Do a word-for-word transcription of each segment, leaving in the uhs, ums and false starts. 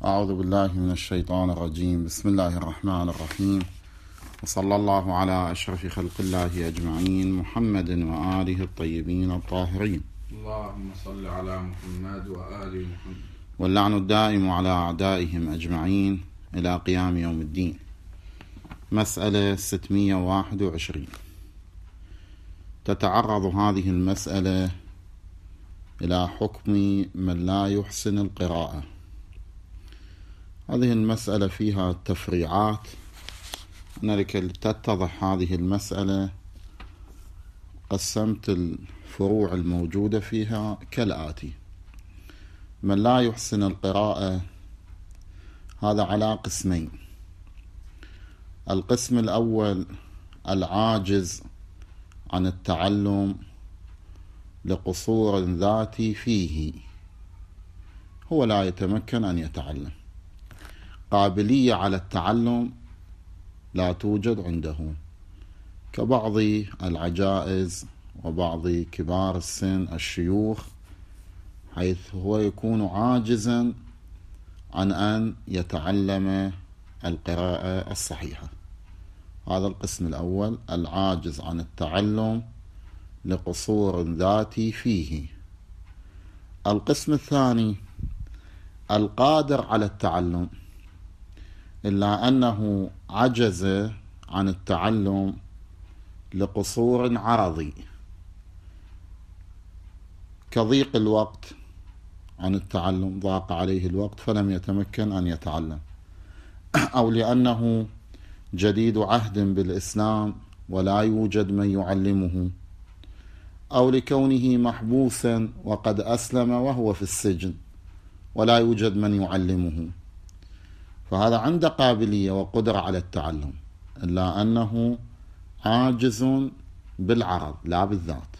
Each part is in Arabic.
أعوذ بالله من الشيطان الرجيم. بسم الله الرحمن الرحيم، وصلى الله على أشرف خلق الله أجمعين، محمد وآله الطيبين الطاهرين. اللهم صل على محمد وآل محمد. واللعن الدائم على أعدائهم أجمعين إلى قيام يوم الدين. مسألة ستمائة وواحد وعشرين. تتعرض هذه المسألة إلى حكم من لا يحسن القراءة. هذه المسألة فيها تفريعات. أنا لكي تتضح هذه المسألة قسمت الفروع الموجودة فيها كالآتي: من لا يحسن القراءة هذا على قسمين. القسم الأول العاجز عن التعلم لقصور ذاتي فيه، هو لا يتمكن أن يتعلم، قابلية على التعلم لا توجد عنده، كبعض العجائز وبعض كبار السن الشيوخ، حيث هو يكون عاجزا عن أن يتعلم القراءة الصحيحة. هذا القسم الأول، العاجز عن التعلم لقصور ذاتي فيه. القسم الثاني القادر على التعلم، إلا أنه عجز عن التعلم لقصور عرضي، كضيق الوقت عن التعلم، ضاق عليه الوقت فلم يتمكن أن يتعلم، أو لأنه جديد عهد بالإسلام ولا يوجد من يعلمه، أو لكونه محبوسا وقد أسلم وهو في السجن ولا يوجد من يعلمه، فهذا عنده قابلية وقدرة على التعلم، إلا أنه عاجز بالعرض لا بالذات.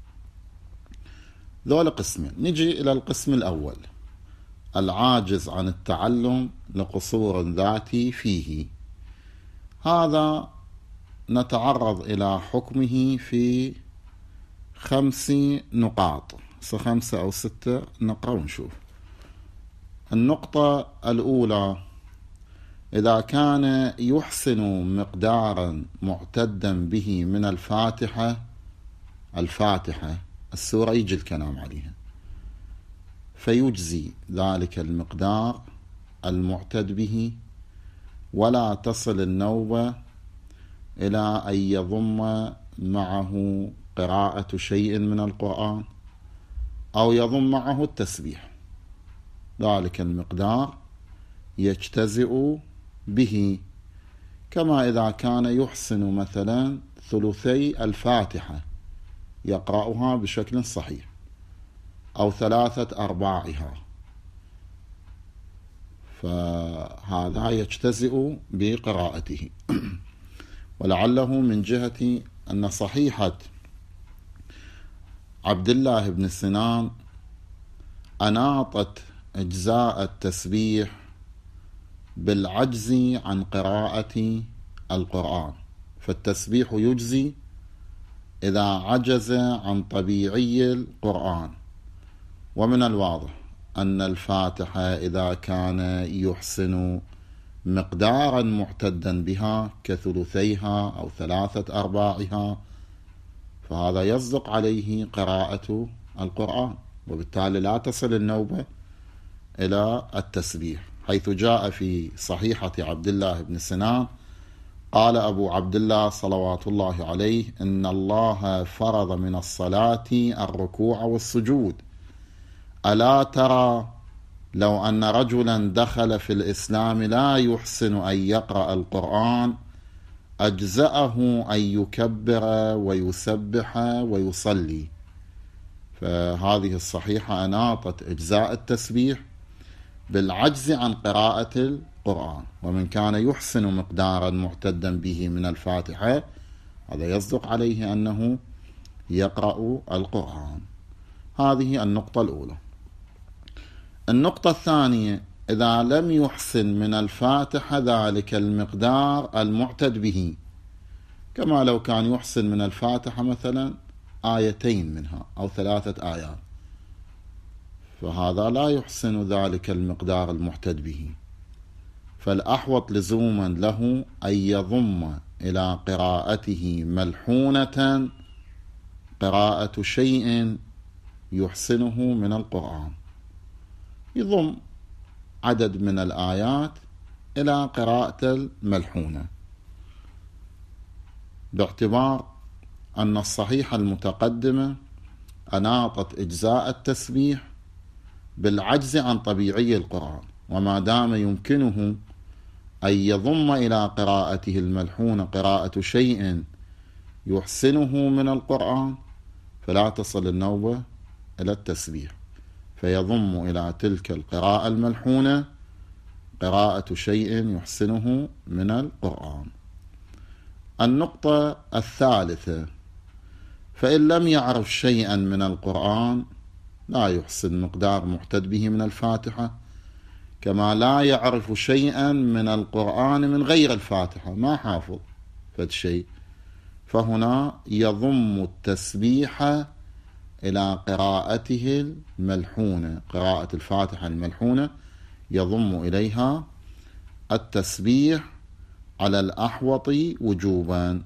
ذول قسمين. نجي إلى القسم الأول، العاجز عن التعلم لقصور ذاتي فيه. هذا نتعرض إلى حكمه في خمس نقاط، خمسة أو ستة نقرأ ونشوف. النقطة الأولى: إذا كان يحسن مقدارا معتدا به من الفاتحة، الفاتحة السورة يجي الكلام عليها، فيجزي ذلك المقدار المعتد به، ولا تصل النوبة إلى أن يضم معه قراءة شيء من القرآن أو يضم معه التسبيح. ذلك المقدار يجتزئ به، كما إذا كان يحسن مثلا ثلثي الفاتحة يقرأها بشكل صحيح، أو ثلاثة أرباعها، فهذا يجتزئ بقراءته. ولعله من جهة أن صحيحة عبد الله بن سنان أناطت إجزاء التسبيح بالعجز عن قراءة القرآن، فالتسبيح يجزي إذا عجز عن طبيعي القرآن. ومن الواضح أن الفاتحة إذا كان يحسن مقدارا معتدا بها كثلثيها أو ثلاثة أرباعها، فهذا يصدق عليه قراءة القرآن، وبالتالي لا تصل النوبة إلى التسبيح، حيث جاء في صحيحة عبد الله بن سنان قال أبو عبد الله صلوات الله عليه: إن الله فرض من الصلاة الركوع والسجود، ألا ترى لو أن رجلا دخل في الإسلام لا يحسن أن يقرأ القرآن أجزأه أن يكبر ويسبح ويصلي. فهذه الصحيحة أناطت إجزاء التسبيح بالعجز عن قراءة القرآن. ومن كان يحسن مقدارا معتدا به من الفاتحة، هذا يصدق عليه أنه يقرأ القرآن. هذه النقطة الأولى. النقطة الثانية: إذا لم يحسن من الفاتحة ذلك المقدار المعتد به، كما لو كان يحسن من الفاتحة مثلا آيتين منها أو ثلاثة آيات، فهذا لا يحسن ذلك المقدار المحتد به، فالأحوط لزوما له أن يضم إلى قراءته ملحونة قراءة شيء يحسنه من القرآن، يضم عدد من الآيات إلى قراءة الملحونة، باعتبار أن الصحيحة المتقدمة أناطت إجزاء التسبيح بالعجز عن طبيعي القرآن، وما دام يمكنه أن يضم إلى قراءته الملحونة قراءة شيء يحسنه من القرآن فلا تصل النوبة إلى التسبيح، فيضم إلى تلك القراءة الملحونة قراءة شيء يحسنه من القرآن. النقطة الثالثة: فإن لم يعرف شيئا من القرآن لا يحسن مقدار محتد به من الفاتحة، كما لا يعرف شيئا من القرآن من غير الفاتحة، ما حافظ فد شيء، فهنا يضم التسبيح إلى قراءته الملحونة، قراءة الفاتحة الملحونة يضم إليها التسبيح على الأحوط وجوبا،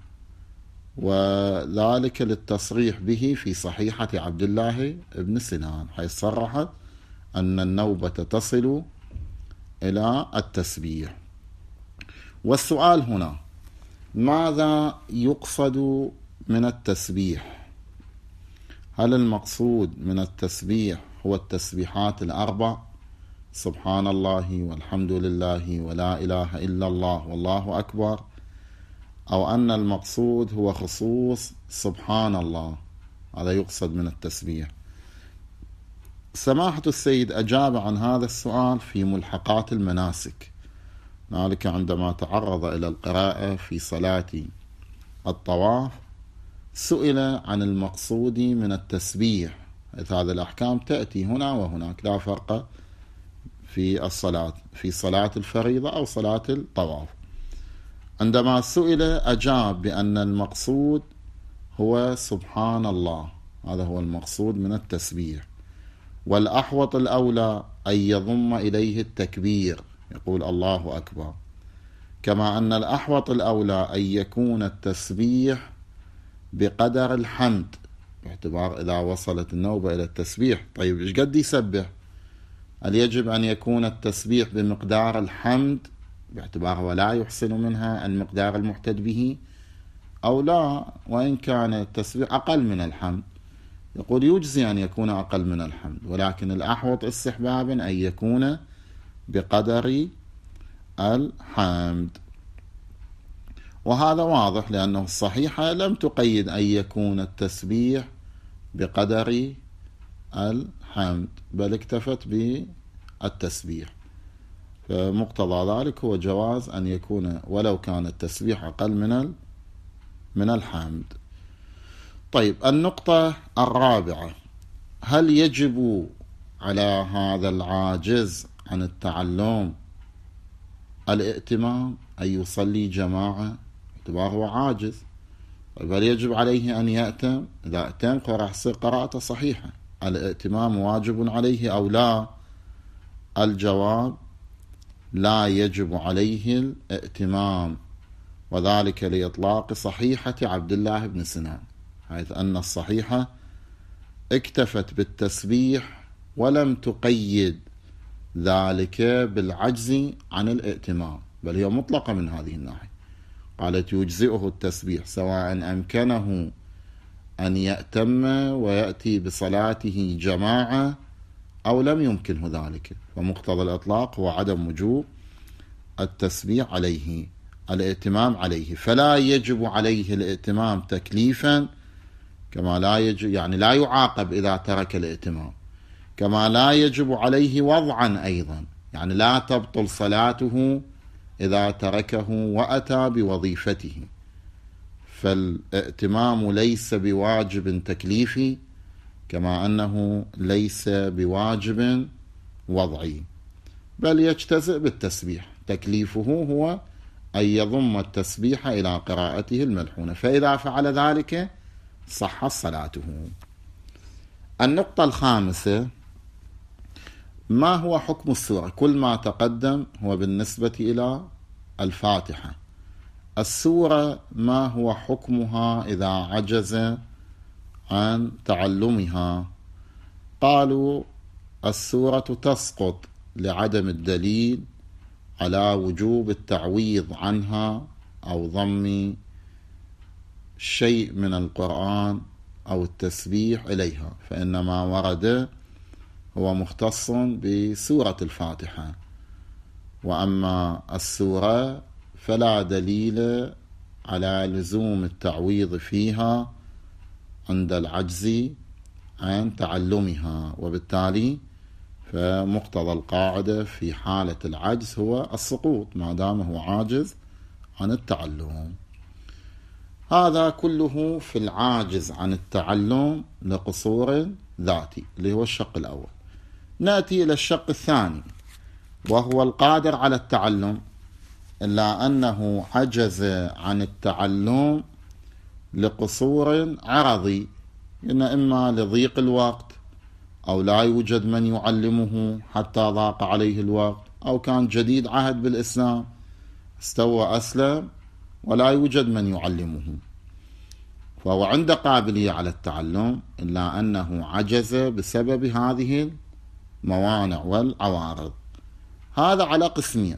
وذلك للتصريح به في صحيحة عبد الله بن سنان، حيث صرحت أن النوبة تصل إلى التسبيح. والسؤال هنا: ماذا يقصد من التسبيح؟ هل المقصود من التسبيح هو التسبيحات الأربع، سبحان الله والحمد لله ولا إله إلا الله والله أكبر، أو أن المقصود هو خصوص سبحان الله، هذا يقصد من التسبيح؟ سماحة السيد أجاب عن هذا السؤال في ملحقات المناسك، ذلك عندما تعرض إلى القراءة في صلاة الطواف سئل عن المقصود من التسبيح، حيث هذه الأحكام تأتي هنا وهناك، لا فرق في الصلاة في صلاة الفريضة أو صلاة الطواف. عندما سئل أجاب بأن المقصود هو سبحان الله، هذا هو المقصود من التسبيح، والأحوط الأولى أن يضم إليه التكبير، يقول الله أكبر، كما أن الأحوط الأولى أن يكون التسبيح بقدر الحمد، باعتبار إذا وصلت النوبة إلى التسبيح طيب إيش قد يسبح؟ هل يجب أن يكون التسبيح بمقدار الحمد باعتبار ولا يحسن منها المقدار المحتد به، أو لا وإن كان التسبيح أقل من الحمد؟ يقول يجزي أن يكون أقل من الحمد، ولكن الأحوط استحبابا أن يكون بقدر الحمد، وهذا واضح لأنه الصحيحة لم تقيد أن يكون التسبيح بقدر الحمد، بل اكتفت بالتسبيح، فمقتضى ذلك هو جواز أن يكون ولو كان التسبيح أقل من من الحمد. طيب، النقطة الرابعة: هل يجب على هذا العاجز عن التعلم الائتمام أن يصلي جماعة باعتبار هو عاجز؟ بل يجب عليه أن يأتم، إذا أتم راح تصير قراءته صحيحة. الائتمام واجب عليه أو لا؟ الجواب: لا يجب عليه الائتمام، وذلك لإطلاق صحيحة عبد الله بن سنان، حيث أن الصحيحة اكتفت بالتسبيح ولم تقيد ذلك بالعجز عن الائتمام، بل هي مطلقة من هذه الناحية، قالت يجزئه التسبيح سواء أمكنه أن يأتم ويأتي بصلاته جماعة أو لم يمكنه ذلك، فمقتضى الإطلاق هو عدم وجوب التسبيح عليه، الائتمام عليه، فلا يجب عليه الائتمام تكليفا، كما لا يجب يعني لا يعاقب إذا ترك الائتمام، كما لا يجب عليه وضعا أيضا، يعني لا تبطل صلاته إذا تركه وأتى بوظيفته، فالائتمام ليس بواجب تكليفي كما أنه ليس بواجب وضعي، بل يجتزئ بالتسبيح، تكليفه هو أن يضم التسبيح إلى قراءته الملحونة، فإذا فعل ذلك صحت صلاته. النقطة الخامسة: ما هو حكم السورة؟ كل ما تقدم هو بالنسبة إلى الفاتحة. السورة ما هو حكمها إذا عجز عن تعلمها؟ قالوا السورة تسقط لعدم الدليل على وجوب التعويض عنها أو ضم شيء من القرآن أو التسبيح إليها، فإنما ورد هو مختص بسورة الفاتحة، وأما السورة فلا دليل على لزوم التعويض فيها عند العجز عن تعلمها، وبالتالي فمقتضى القاعدة في حالة العجز هو السقوط ما دام هو عاجز عن التعلم. هذا كله في العاجز عن التعلم لقصور ذاتي اللي هو الشق الأول. نأتي إلى الشق الثاني وهو القادر على التعلم إلا أنه عجز عن التعلم لقصور عرضي، إن إما لضيق الوقت أو لا يوجد من يعلمه حتى ضاق عليه الوقت، أو كان جديد عهد بالإسلام استوى أسلم ولا يوجد من يعلمه، فهو عنده قابلية على التعلم إلا أنه عجز بسبب هذه الموانع والعوارض. هذا على قسمين.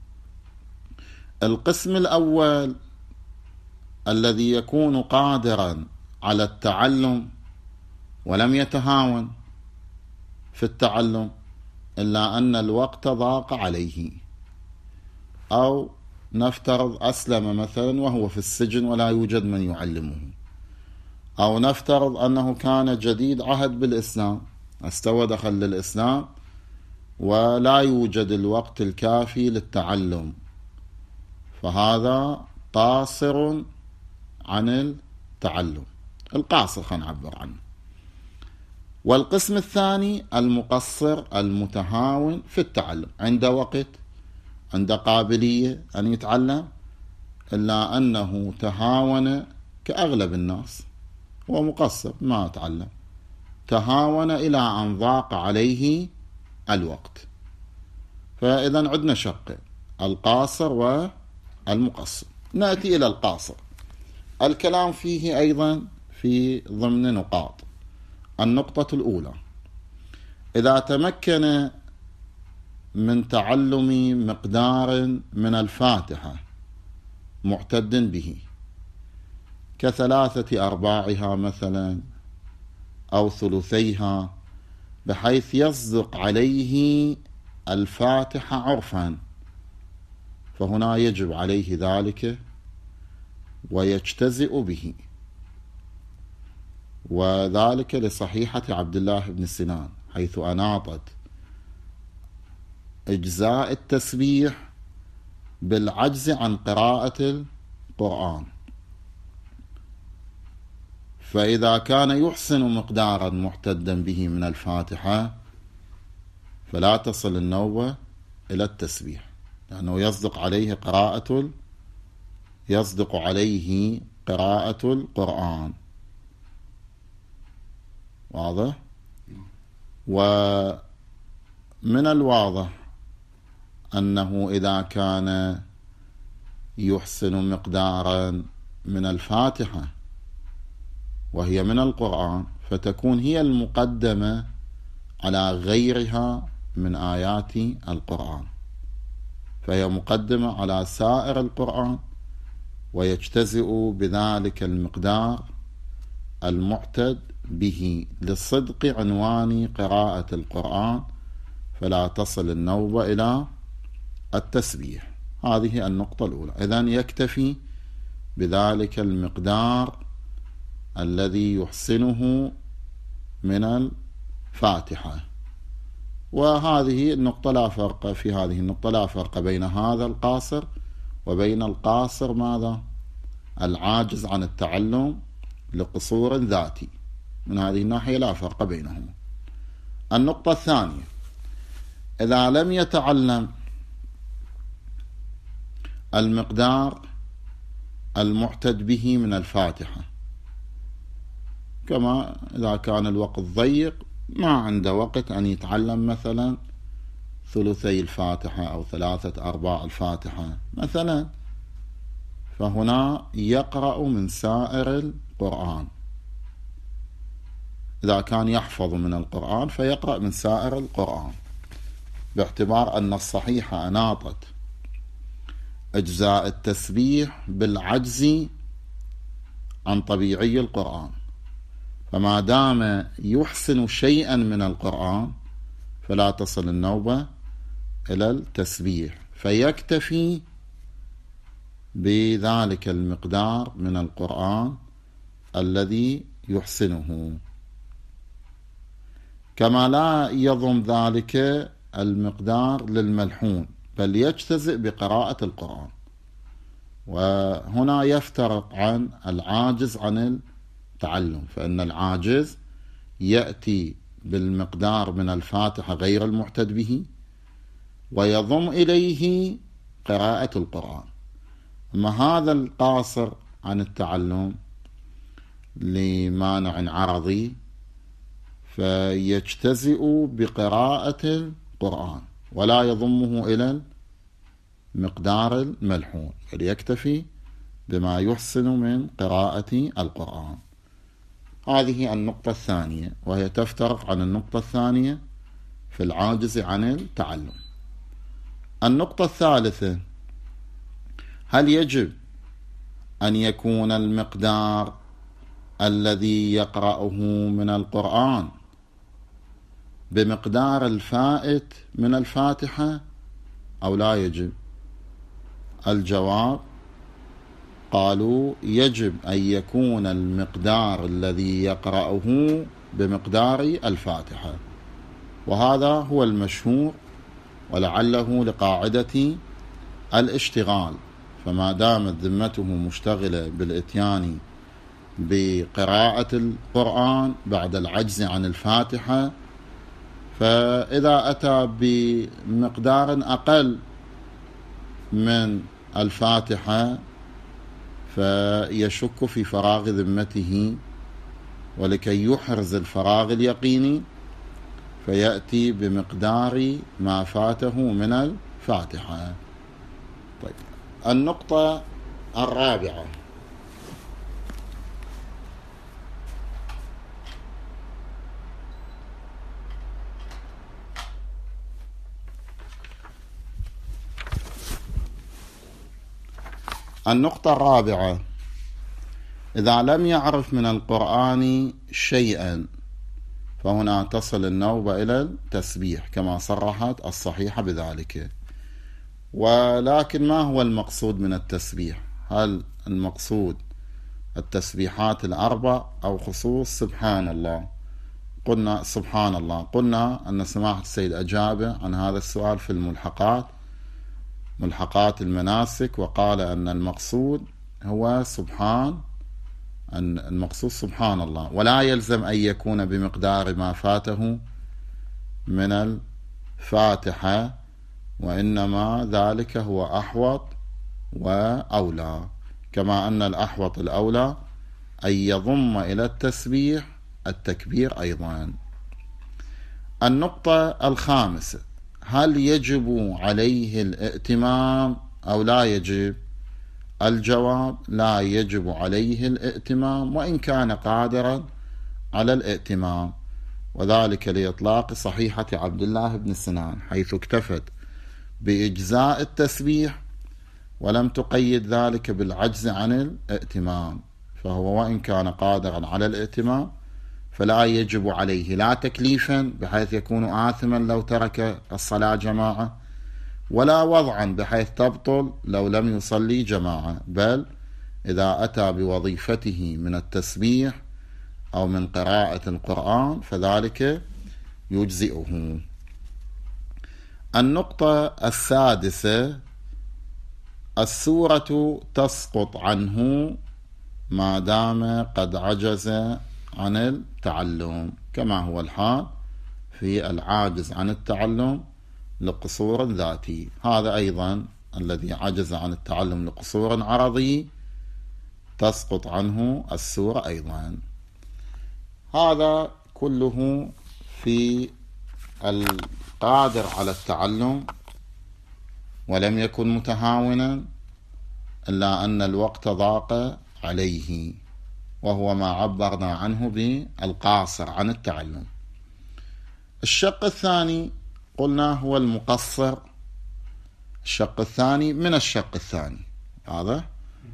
القسم الأول الذي يكون قادرا على التعلم ولم يتهاون في التعلم إلا أن الوقت ضاق عليه، أو نفترض أسلم مثلا وهو في السجن ولا يوجد من يعلمه، أو نفترض أنه كان جديد عهد بالإسلام استوى دخل للإسلام ولا يوجد الوقت الكافي للتعلم، فهذا قاصر عن التعلم، القاصر خلينا نعبر عنه. والقسم الثاني المقصر المتهاون في التعلم، عنده وقت عنده قابلية أن يتعلم إلا أنه تهاون كأغلب الناس، هو مقصر ما تعلم، تهاون إلى أن ضاق عليه الوقت. فإذا عندنا شق القاصر والمقصر. نأتي إلى القاصر، الكلام فيه أيضا في ضمن نقاط. النقطة الأولى، إذا تمكن من تعلم مقدار من الفاتحة معتد به كثلاثة أرباعها مثلا أو ثلثيها، بحيث يصدق عليه الفاتحة عرفا، فهنا يجب عليه ذلك ويجتزئ به، وذلك لصحيحة عبد الله بن سنان حيث أناطت إجزاء التسبيح بالعجز عن قراءة القرآن. فإذا كان يحسن مقدارا محتدا به من الفاتحة فلا تصل النوبة إلى التسبيح، لأنه يصدق عليه قراءة يصدق عليه قراءة القرآن. واضح؟ ومن الواضح أنه إذا كان يحسن مقدارا من الفاتحة وهي من القرآن فتكون هي المقدمة على غيرها من آيات القرآن، فهي مقدمة على سائر القرآن، ويجتزئ بذلك المقدار المعتد به لصدق عنوان قراءة القرآن، فلا تصل النوبة إلى التسبيح. هذه النقطة الأولى. إذن يكتفي بذلك المقدار الذي يحسنه من الفاتحة. وهذه النقطة لا فرق في هذه النقطة لا فرق بين هذا القاصر وبين القاصر ماذا؟ العاجز عن التعلم لقصور ذاتي، من هذه الناحية لا فرق بينهما. النقطة الثانية، إذا لم يتعلم المقدار المعتد به من الفاتحة، كما إذا كان الوقت ضيق ما عنده وقت أن يتعلم مثلا ثلثي الفاتحة أو ثلاثة أرباع الفاتحة مثلا، فهنا يقرأ من سائر القرآن. إذا كان يحفظ من القرآن فيقرأ من سائر القرآن، باعتبار أن الصحيح أناطت أجزاء التسبيح بالعجز عن طبيعي القرآن، فما دام يحسن شيئا من القرآن فلا تصل النوبة إلى التسبيح، فيكتفي بذلك المقدار من القرآن الذي يحسنه، كما لا يضم ذلك المقدار للملحون، بل يجتزئ بقراءة القرآن. وهنا يفترق عن العاجز عن التعلم، فإن العاجز يأتي بالمقدار من الفاتحة غير المعتد به ويضم إليه قراءة القرآن. أما هذا القاصر عن التعلم لمانع عرضي فيجتزئ بقراءة القرآن ولا يضمه إلى مقدار الملحون، فليكتفي بما يحسن من قراءة القرآن. هذه النقطة الثانية، وهي تفترق عن النقطة الثانية في العاجز عن التعلم. النقطة الثالثة: هل يجب أن يكون المقدار الذي يقرأه من القرآن بمقدار الفائت من الفاتحة أو لا يجب؟ الجواب: قالوا يجب أن يكون المقدار الذي يقرأه بمقدار الفاتحة، وهذا هو المشهور، ولعله لقاعدة الاشتغال، فما دامت ذمته مشتغلة بالإتيان بقراءة القرآن بعد العجز عن الفاتحة، فإذا أتى بمقدار أقل من الفاتحة فيشك في فراغ ذمته، ولكي يحرز الفراغ اليقيني فيأتي بمقدار ما فاته من الفاتحة. طيب، النقطة الرابعة: النقطة الرابعة إذا لم يعرف من القرآن شيئا فهنا تصل النوبة إلى التسبيح كما صرحت الصحيحة بذلك. ولكن ما هو المقصود من التسبيح؟ هل المقصود التسبيحات الأربع أو خصوص سبحان الله؟ قلنا سبحان الله، قلنا أن سماحة السيد أجاب عن هذا السؤال في الملحقات ملحقات المناسك، وقال أن المقصود هو سبحان أن المقصود سبحان الله، ولا يلزم أن يكون بمقدار ما فاته من الفاتحة، وإنما ذلك هو أحوط وأولى، كما أن الأحوط الأولى أن يضم إلى التسبيح التكبير أيضا. النقطة الخامسة: هل يجب عليه الائتمام أو لا يجب؟ الجواب: لا يجب عليه الائتمام وإن كان قادرا على الائتمام، وذلك لإطلاق صحيحة عبد الله بن سنان، حيث اكتفت بإجزاء التسبيح ولم تقيد ذلك بالعجز عن الائتمام، فهو وإن كان قادرا على الائتمام فلا يجب عليه، لا تكليفا بحيث يكون آثما لو ترك الصلاة جماعة، ولا وضعا بحيث تبطل لو لم يصلي جماعة، بل إذا أتى بوظيفته من التسبيح أو من قراءة القرآن فذلك يجزئه. النقطة السادسة: السورة تسقط عنه ما دام قد عجز عن التعلم، كما هو الحال في العاجز عن التعلم لقصور ذاتي، هذا أيضا الذي عجز عن التعلم لقصور عرضي تسقط عنه السورة أيضا. هذا كله في القادر على التعلم ولم يكن متهاونا إلا أن الوقت ضاق عليه، وهو ما عبرنا عنه بالقاصر عن التعلم. الشق الثاني قلنا هو المقصر. الشق الثاني من الشق الثاني هذا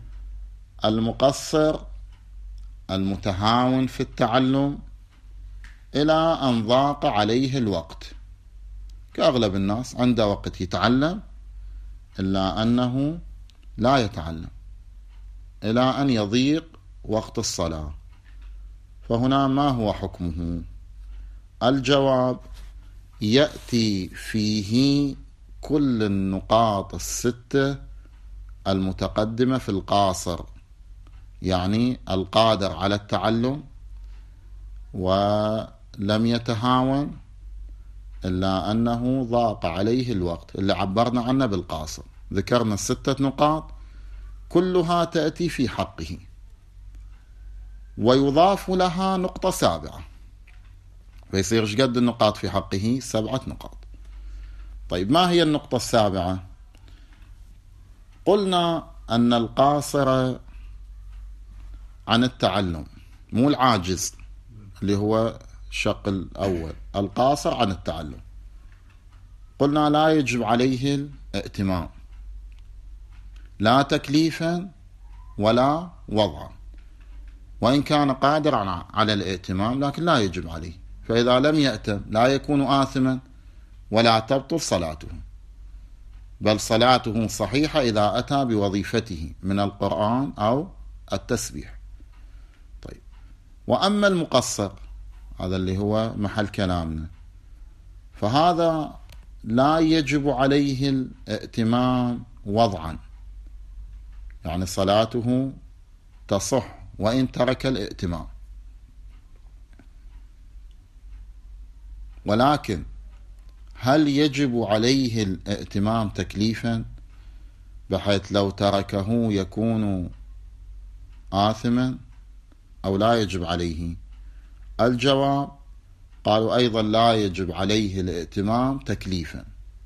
المقصر المتهاون في التعلم إلى أن ضاق عليه الوقت، كأغلب الناس عنده وقت يتعلم إلا أنه لا يتعلم إلى أن يضيق وقت الصلاة. فهنا ما هو حكمه؟ الجواب: يأتي فيه كل النقاط الستة المتقدمة في القاصر، يعني القادر على التعلم ولم يتهاون إلا أنه ضاق عليه الوقت اللي عبرنا عنه بالقاصر. ذكرنا الستة نقاط كلها تأتي في حقه، ويضاف لها نقطة سابعة، فيصير ايش قد النقاط في حقه؟ سبعة نقاط. طيب ما هي النقطة السابعة؟ قلنا أن القاصر عن التعلم، مو العاجز اللي هو الشق الأول، القاصر عن التعلم، قلنا لا يجب عليه الائتمام لا تكليفا ولا وضعا، وإن كان قادرا على الائتمام لكن لا يجب عليه. فإذا لم يأتم لا يكون آثما ولا تبطل صلاته، بل صلاته صحيحة إذا أتى بوظيفته من القرآن أو التسبيح. طيب، وأما المقصر هذا اللي هو محل كلامنا، فهذا لا يجب عليه الائتمام وضعا، يعني صلاته تصح وإن ترك الائتمام، ولكن هل يجب عليه الائتمام تكليفا بحيث لو تركه يكون آثما أو لا يجب عليه؟ الجواب: قالوا أيضا لا يجب عليه الائتمام تكليفا،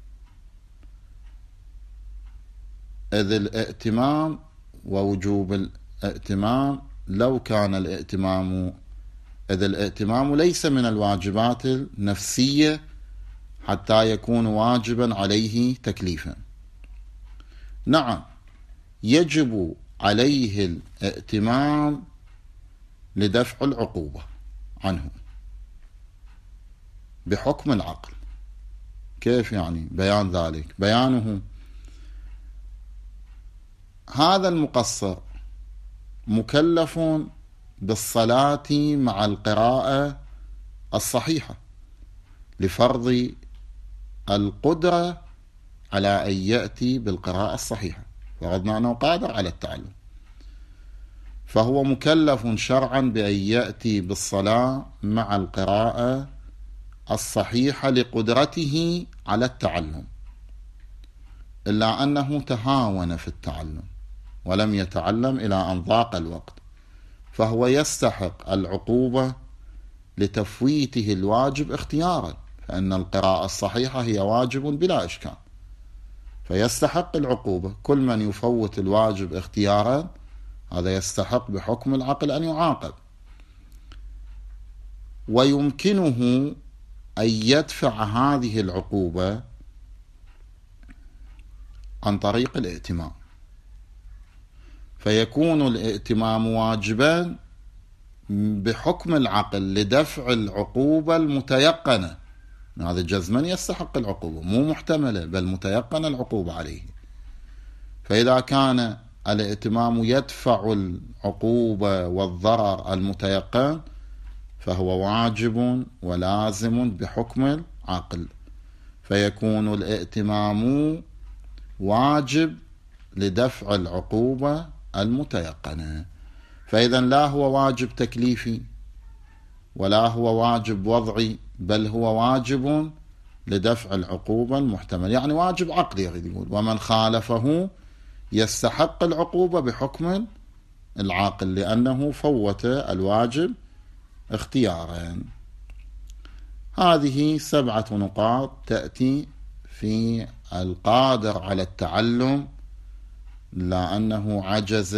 إذ الائتمام ووجوب الائتمام لو كان الائتمام إذ الائتمام ليس من الواجبات النفسية حتى يكون واجبا عليه تكليفا. نعم، يجب عليه الائتمام لدفع العقوبة عنه بحكم العقل. كيف يعني بيان ذلك؟ بيانه: هذا المقصر مكلف بالصلاة مع القراءة الصحيحة لفرض القدرة على أن يأتي بالقراءة الصحيحة، فرضنا أنه قادر على التعلم، فهو مكلف شرعا بأن يأتي بالصلاة مع القراءة الصحيحة لقدرته على التعلم، إلا أنه تهاون في التعلم ولم يتعلم إلى أن ضاق الوقت، فهو يستحق العقوبة لتفويته الواجب اختيارا، فإن القراءة الصحيحة هي واجب بلا إشكال، فيستحق العقوبة. كل من يفوت الواجب اختيارا هذا يستحق بحكم العقل أن يعاقب، ويمكنه أن يدفع هذه العقوبة عن طريق الائتمام، فيكون الائتمام واجبا بحكم العقل لدفع العقوبة المتيقنة. هذا جزما يستحق العقوبة، مو محتملة بل متيقن العقوبة عليه. فإذا كان الائتمام يدفع العقوبة والضرر المتيقن فهو واجب ولازم بحكم العقل، فيكون الائتمام واجب لدفع العقوبة المتيقنة. فإذا لا هو واجب تكليفي ولا هو واجب وضعي، بل هو واجب لدفع العقوبة المحتمل، يعني واجب عقلي يقول، ومن خالفه يستحق العقوبة بحكم العاقل لأنه فوت الواجب اختيارا. هذه سبعة نقاط تأتي في القادر على التعلم لأنه عجز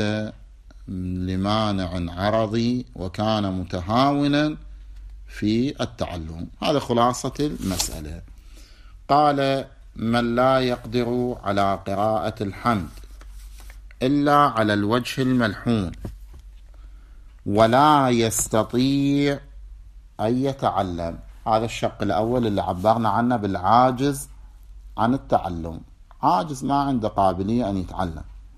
لمانع عرضي وكان متهاونا في التعلم. هذا خلاصة المسألة. قال: من لا يقدر على قراءة الحمد إلا على الوجه الملحون ولا يستطيع أن يتعلم. هذا الشق الأول اللي عبرنا عنه بالعاجز عن التعلم، عاجز ما عنده قابلية أن يتعلم.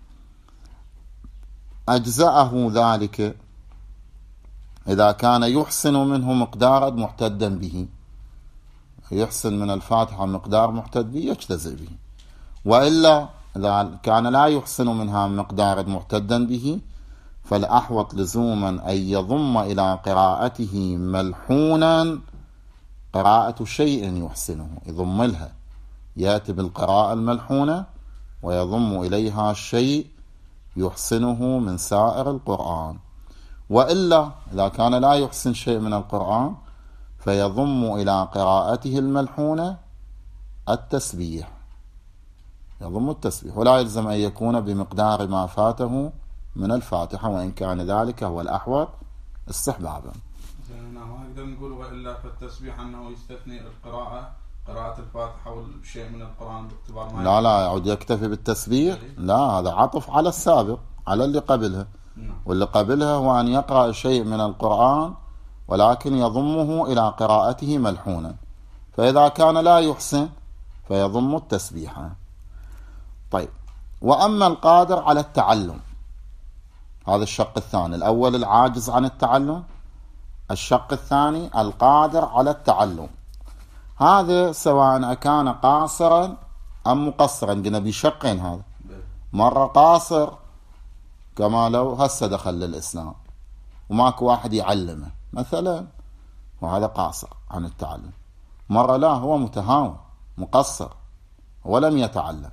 أجزأه ذلك إذا كان يحسن منه مقدارا محتدا به، يحسن من الفاتحة مقدار محتد به يجتزئ به، وإلا إذا كان لا يحسن منها مقدار محتدا به فالأحوط لزوما أن يضم إلى قراءته ملحونا قراءة شيء يحسنه، يضم لها، يأتي بالقراءة الملحونة ويضم إليها شيء يحسنه من سائر القرآن. وإلا إذا كان لا يحسن شيء من القرآن فيضم إلى قراءته الملحونة التسبيح، يضم التسبيح، ولا يلزم أن يكون بمقدار ما فاته من الفاتحة، وإن كان ذلك هو الأحوط استحبابا. نعم، نقدر نقول وإلا فالتسبيح أنه يستثني القراءة، قراءة الفاتحة والشيء من القرآن باعتبار ما لا لا يعود يكتفي بالتسبيح، لا، هذا عطف على السابق، على اللي قبلها. نعم. واللي قبلها هو أن يقرأ شيء من القرآن ولكن يضمه إلى قراءته ملحونا، فإذا كان لا يحسن فيضم التسبيح. طيب، وأما القادر على التعلم، هذا الشق الثاني. الأول العاجز عن التعلم، الشق الثاني القادر على التعلم. هذا سواء كان قاصرا أم مقصرا، قلنا بشقين. هذا مرة قاصر كما لو هسه دخل للإسلام وماكو واحد يعلمه مثلا، وهذا قاصر عن التعلم. مرة لا، هو متهاون مقصر ولم يتعلم،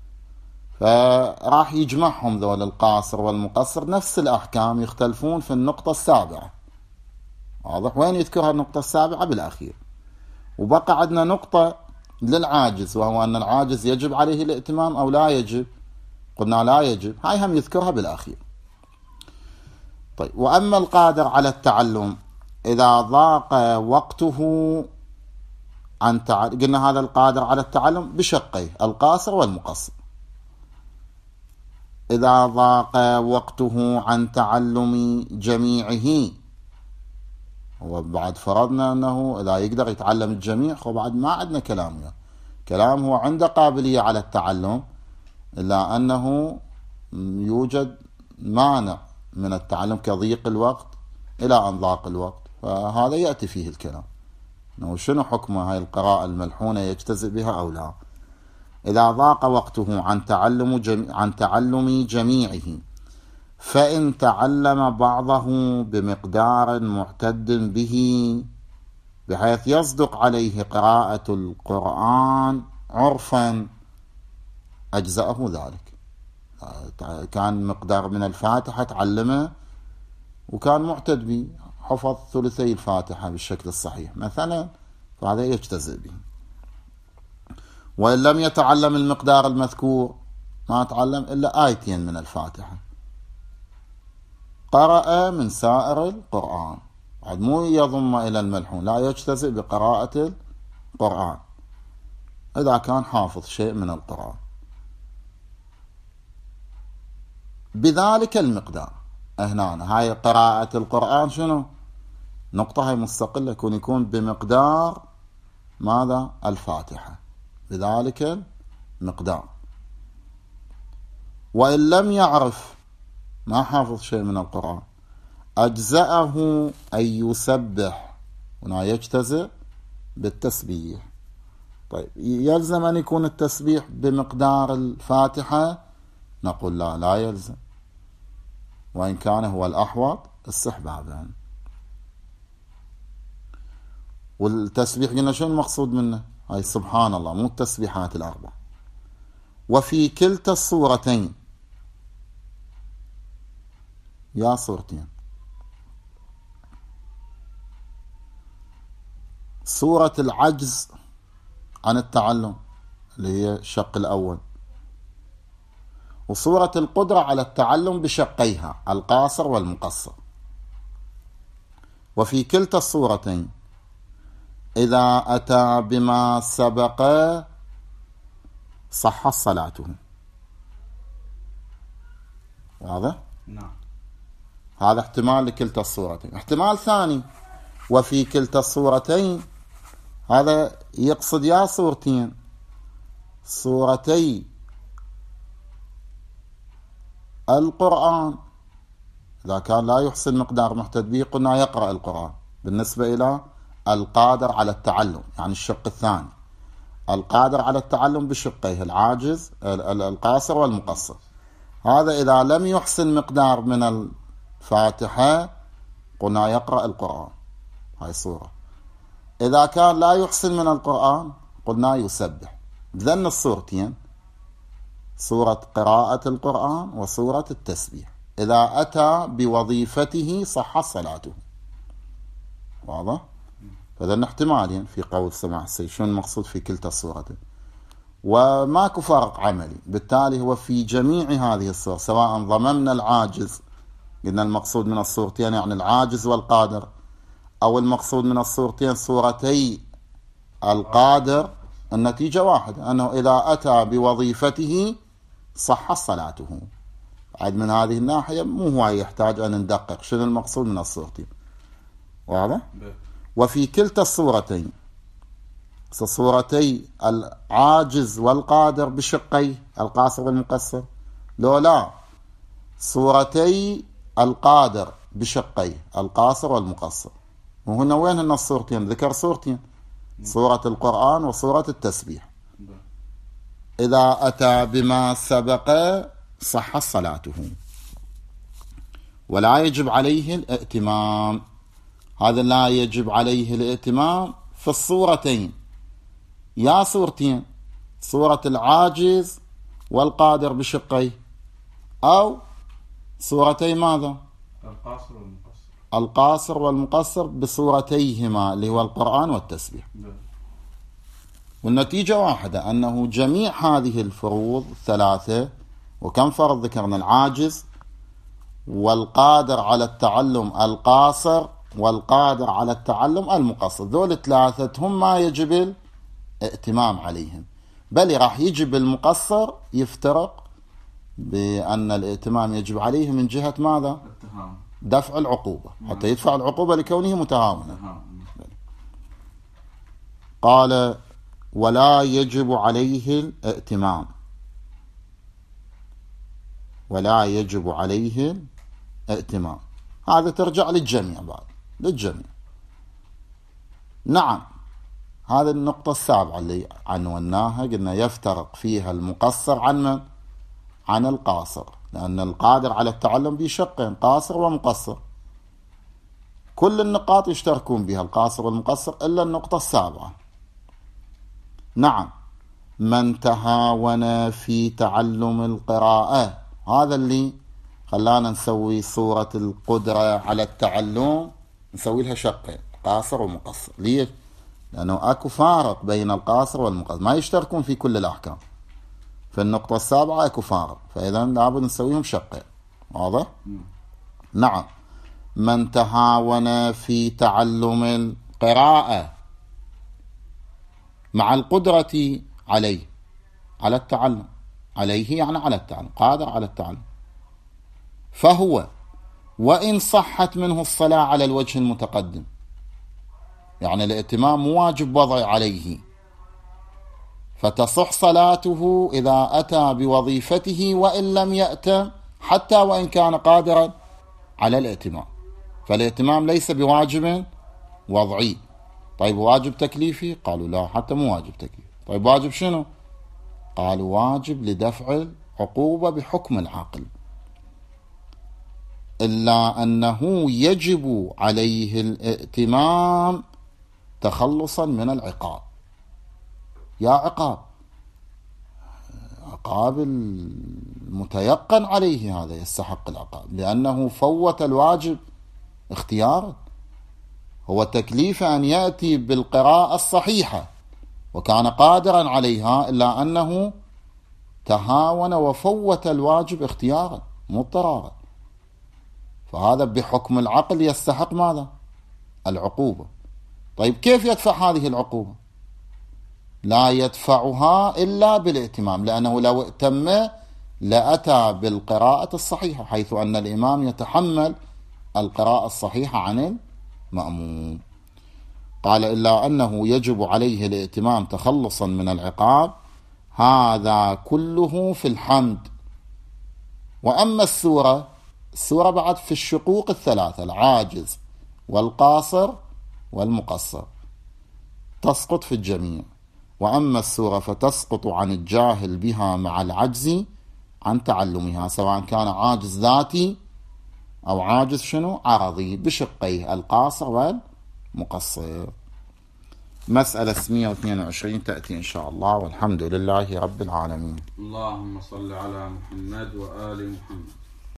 فراح يجمعهم ذول القاصر والمقصر نفس الأحكام، يختلفون في النقطة السابعة. واضح؟ وين يذكرها النقطة السابعة؟ بالأخير. وبقى عندنا نقطة للعاجز، وهو أن العاجز يجب عليه الائتمام أو لا يجب. قلنا لا يجب، هاي هم يذكرها بالأخير. طيب، وأما القادر على التعلم إذا ضاق وقته عن تعلم، قلنا هذا القادر على التعلم بشقيه، القاصر والمقصر. إذا ضاق وقته عن تعلم جميعه، وبعد فرضنا أنه إذا يقدر يتعلم الجميع، وبعد ما عندنا كلام يعني. كلام هو عنده قابلية على التعلم، إلا أنه يوجد مانع من التعلم كضيق الوقت إلى أن ضاق الوقت، فهذا يأتي فيه الكلام أنه شنو حكمه هاي القراءة الملحونة، يجتزئ بها أو لا. إذا ضاق وقته عن تعلم جميع عن تعلم جميعه فإن تعلم بعضه بمقدار معتد به بحيث يصدق عليه قراءة القرآن عرفا أجزأه ذلك. كان مقدار من الفاتحة تعلمه وكان معتد به، حفظ ثلثي الفاتحة بالشكل الصحيح مثلا، فهذا يجتزئ به. وإن لم يتعلم المقدار المذكور، ما تعلم إلا آيتين من الفاتحة، قرأ من سائر القرآن، بعد مو يضم إلى الملحون، لا، يجتزئ بقراءة القرآن إذا كان حافظ شيء من القرآن بذلك المقدار. هنا هاي قراءة القرآن شنو؟ نقطة هاي مستقلة، يكون يكون بمقدار ماذا؟ الفاتحة، بذلك المقدار. وإن لم يعرف، ما حافظ شيء من القرآن، أجزأه أن يسبح، هنا يجتزئ بالتسبيح. طيب، يلزم أن يكون التسبيح بمقدار الفاتحة؟ نقول لا، لا يلزم، وإن كان هو الأحوط استحبابا. والتسبيح قلنا شو المقصود منه؟ هاي سبحان الله، مو التسبيحات الأربع. وفي كلتا الصورتين، يا صورتين، صورة العجز عن التعلم اللي هي الشق الأول، وصورة القدرة على التعلم بشقيها القاصر والمقصر. وفي كلتا الصورتين إذا أتى بما سبق صحت صلاته. واضح؟ نعم. هذا احتمال لكلتا الصورتين. احتمال ثاني وفي كلتا الصورتين، هذا يقصد يا صورتين، صورتي القرآن إذا كان لا يحسن مقدار محتد به قلنا يقرأ القرآن، بالنسبة إلى القادر على التعلم يعني الشق الثاني، القادر على التعلم بشقيه العاجز القاصر والمقصر. هذا إذا لم يحسن مقدار من الفاتحة قلنا يقرأ القرآن، هاي صورة. إذا كان لا يحسن من القرآن قلنا يسبح. ذن الصورتين، صورة قراءة القرآن وصورة التسبيح، إذا أتى بوظيفته صح صلاته. واضح؟ فذن احتمالين في قول سماح السيد شو المقصود في كلتا الصورتين، وماكو فرق عملي. بالتالي هو في جميع هذه الصور سواء ضممنا العاجز، قلنا المقصود من الصورتين يعني العاجز والقادر، أو المقصود من الصورتين صورتي القادر، النتيجة واحدة، أنه إذا أتى بوظيفته صح صلاته. عاد من هذه الناحية مو هو يحتاج أن ندقق شنو المقصود من الصورتين. واضح؟ وفي كلتا الصورتين، صورتي العاجز والقادر بشقي القاصر والمقصر، لو لا صورتي القادر بشقي القاصر والمقصر. وهنا وين هن الصورتين؟ ذكر صورتين، صورة القرآن وصورة التسبيح. إذا أتى بما سبق صح صلاته ولا يجب عليه الائتمام. هذا لا يجب عليه الائتمام في الصورتين، يا صورتين، صورة العاجز والقادر بشقيه، أو صورتي ماذا؟ القاصر والمقصر. القاصر والمقصر بصورتيهما اللي هو القرآن والتسبيح. والنتيجة واحدة، أنه جميع هذه الفروض الثلاثة، وكم فرض ذكرنا؟ العاجز والقادر على التعلم القاصر والقادر على التعلم المقصر، ذول ثلاثة هم ما يجب الائتمام عليهم، بل راح يجب المقصر يفترق بأن الائتمام يجب عليه من جهة ماذا؟ التهاون، دفع العقوبة، حتى يدفع العقوبة لكونه متهاونا. قال ولا يجب عليه الائتمام، ولا يجب عليه الائتمام. هذا ترجع للجميع بعد، للجميع. نعم، هذه النقطة السابعة اللي عنوناها، قلنا يفترق فيها المقصر عن من؟ عن القاصر، لأن القادر على التعلم بشقين قاصر ومقصر، كل النقاط يشتركون بها القاصر والمقصر إلا النقطة السابعة. نعم، من تهاون في تعلم القراءة، هذا اللي خلانا نسوي صورة القدرة على التعلم نسوي لها شقين قاصر ومقصر. ليش؟ لأنه أكو فارق بين القاصر والمقصر، ما يشتركون في كل الأحكام. في النقطة السابعة أكو فارق، فإذا لابد نسويهم شقين. واضح؟ نعم، من تهاون في تعلم القراءة مع القدرة عليه، على التعلم، عليه يعني على التعلم، قادر على التعلم، فهو وإن صحت منه الصلاة على الوجه المتقدم، يعني الائتمام مو واجب وضع عليه، فتصح صلاته إذا أتى بوظيفته وإن لم يأتم، حتى وإن كان قادرا على الائتمام. فالائتمام ليس بواجب وضعي. طيب واجب تكليفي؟ قالوا لا، حتى مو واجب تكليفي. طيب واجب شنو؟ قالوا واجب لدفع العقوبة بحكم العاقل، إلا أنه يجب عليه الائتمام تخلصا من العقاب. يا عقاب، عقاب المتيقن عليه هذا يستحق العقاب، لأنه فوت الواجب اختيارا. هو تكليف أن يأتي بالقراءة الصحيحة وكان قادرا عليها، إلا أنه تهاون وفوت الواجب اختيارا مو اضطرارا، فهذا بحكم العقل يستحق ماذا؟ العقوبة. طيب كيف يدفع هذه العقوبة؟ لا يدفعها إلا بالائتمام، لأنه لو ائتم لأتى بالقراءة الصحيحة، حيث أن الإمام يتحمل القراءة الصحيحة عن المأموم. قال إلا أنه يجب عليه الائتمام تخلصا من العقاب، هذا كله في الحمد. وأما السورة، السورة بعد في الشقوق الثلاثة، العاجز والقاصر والمقصر، تسقط في الجميع. وأما السورة فتسقط عن الجاهل بها مع العجز عن تعلمها، سواء كان عاجز ذاتي أو عاجز شنو عرضي، بشقيه القاصر والمقصر. مسألة مئة واثنين وعشرين تأتي إن شاء الله، والحمد لله رب العالمين. اللهم صل على محمد وآل محمد.